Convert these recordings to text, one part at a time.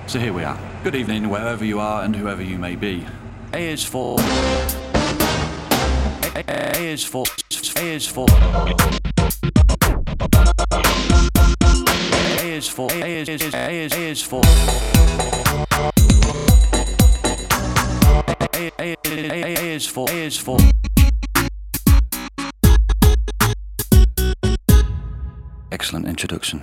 So here we are. Good evening, wherever you are and whoever you may be. A is for... A is for... A is for... A is for... A is for... A is for... A is for... Excellent introduction.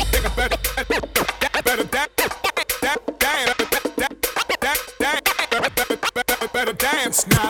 Better dance now.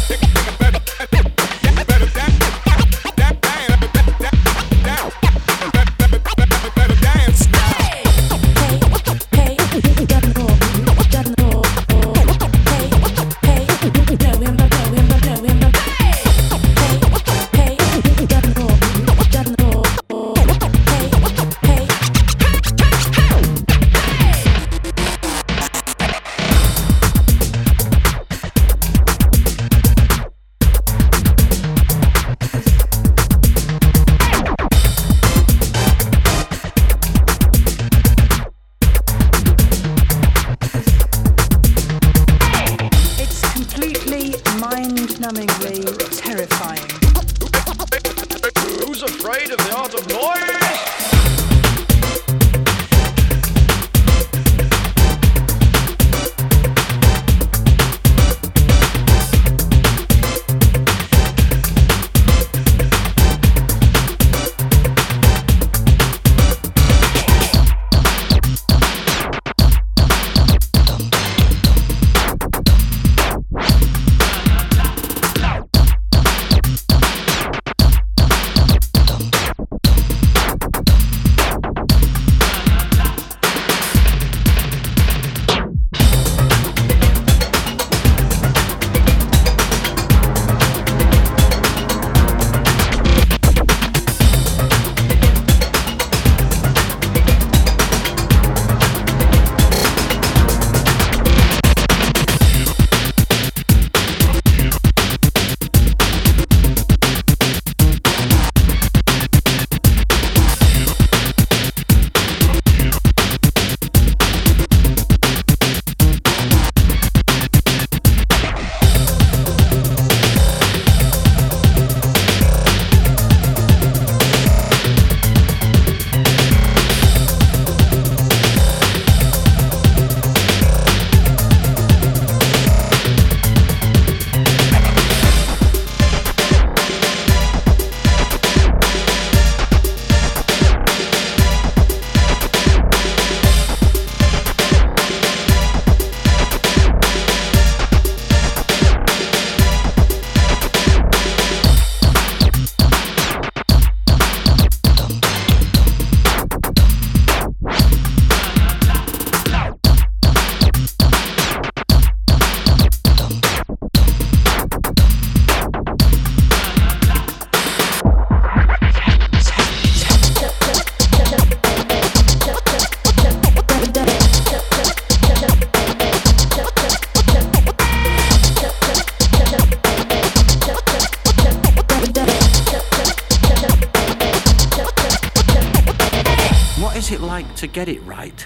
To get it right.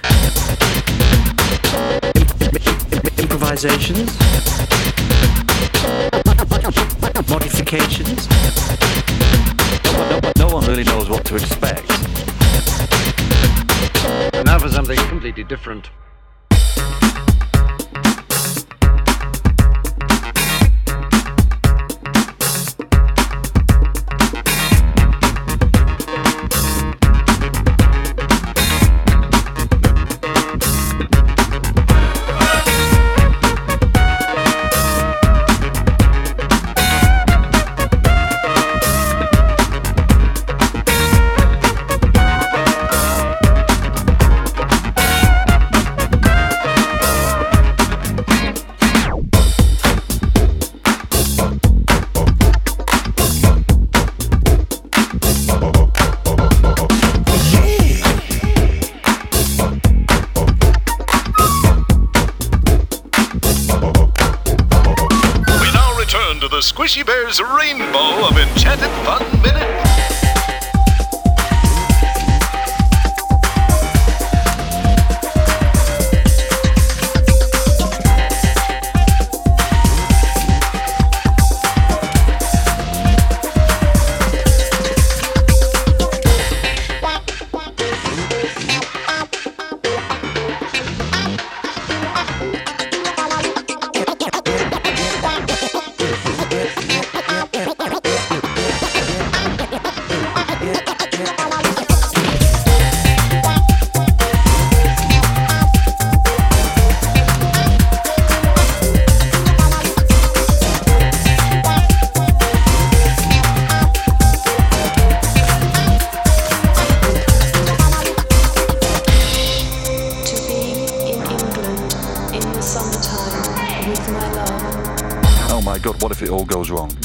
Improvisations, modifications. No one really knows what to expect. And now for something completely different. Squishy Bear's rainbow of enchanted fun minutes. God, what if it all goes wrong?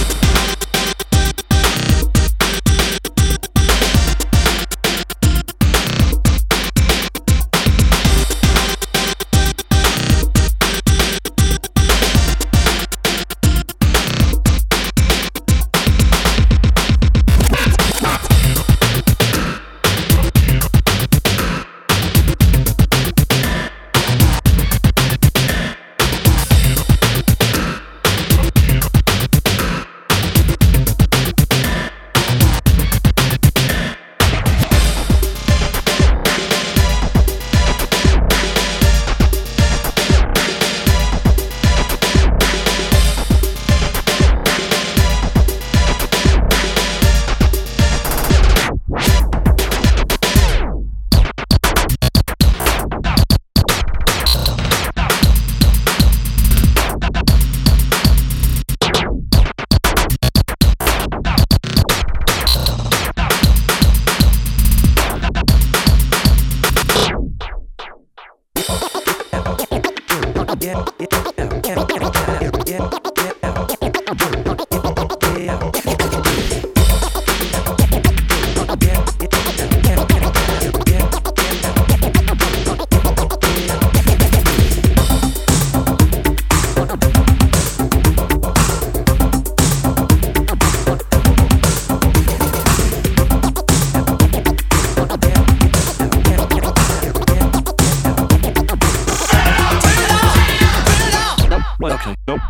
Okay, nope.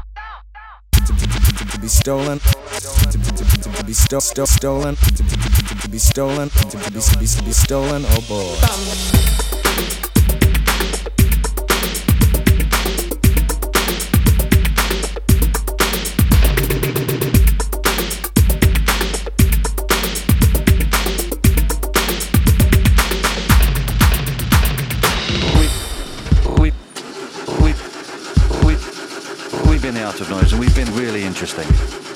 To be stolen, to be stolen, to be stolen, to be stolen, oh boy. We've been out of noise and we've been really interesting.